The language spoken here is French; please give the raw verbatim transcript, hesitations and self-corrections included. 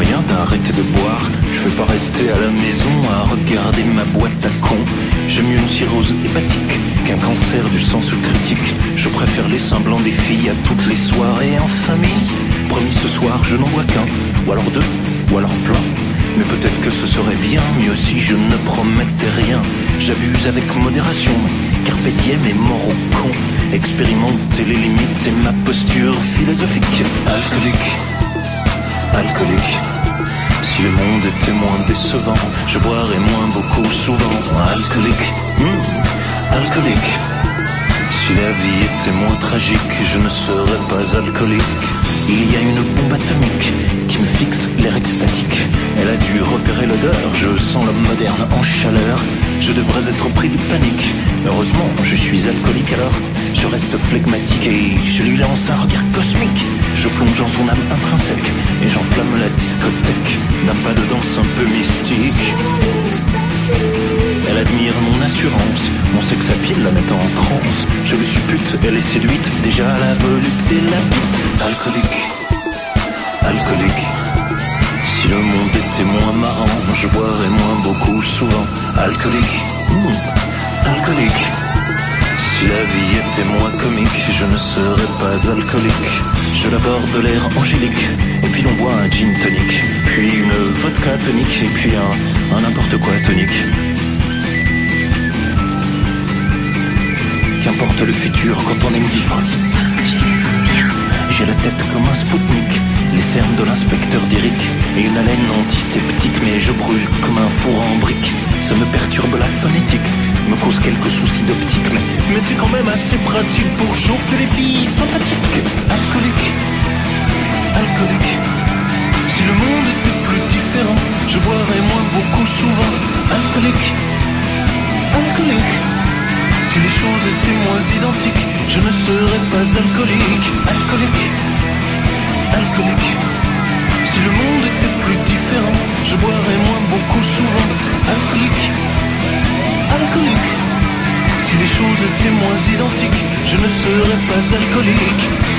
moyen d'arrêter de boire. Je veux pas rester à la maison à regarder ma boîte à con. J'aime mieux une cirrhose hépatique qu'un cancer du sang sous critique. Je préfère les seins blancs des filles à toutes les soirées en famille. Promis, ce soir je n'en vois qu'un, ou alors deux, ou alors plein. Mais peut-être que ce serait bien mieux si je ne promettais rien. J'abuse avec modération, carpe diem et mort au con. Expérimenter les limites, c'est ma posture philosophique. Alcoolique, alcoolique. Si le monde était moins décevant, je boirais moins beaucoup souvent. Alcoolique, mmh, alcoolique. Si la vie était moins tragique, je ne serais pas alcoolique. Il y a une bombe atomique qui me fixe l'air extatique. Elle a dû repérer l'odeur, je sens l'homme moderne en chaleur. Je devrais être pris de panique. Heureusement, je suis alcoolique alors. Je reste flegmatique et je lui lance un regard cosmique. Je plonge en son âme intrinsèque et j'enflamme la discothèque d'un pas de danse un peu mystique. Elle admire mon assurance, mon sex appeal la mettant en transe. Je le suppute, elle est séduite, déjà à la volupté la bite. Alcoolique, alcoolique. Si le monde était moins marrant, je boirais moins beaucoup souvent. Alcoolique, mmh, alcoolique. Si la vie était moins comique, je ne serais pas alcoolique. Je l'aborde l'air angélique, et puis l'on boit un gin tonic, puis une vodka tonique, et puis un, un n'importe quoi tonique. Qu'importe le futur quand on aime vivre vite. Parce que j'ai les veins bien. J'ai la tête comme un Spoutnik, les cernes de l'inspecteur d'Eric et une haleine antiseptique, mais je brûle comme un four en brique. Ça me perturbe la phonétique, me cause quelques soucis d'optique, mais, mais c'est quand même assez pratique pour chauffer les filles sympathiques. Alcoolique, alcoolique. Si le monde était plus différent, je boirais moins beaucoup souvent. Alcoolique, alcoolique. Si les choses étaient moins identiques, je ne serais pas alcoolique. Alcoolique, alcoolique. Si le monde était plus différent, je boirais moins beaucoup souvent. Alcoolique, alcoolique. Si les choses étaient moins identiques, je ne serais pas alcoolique.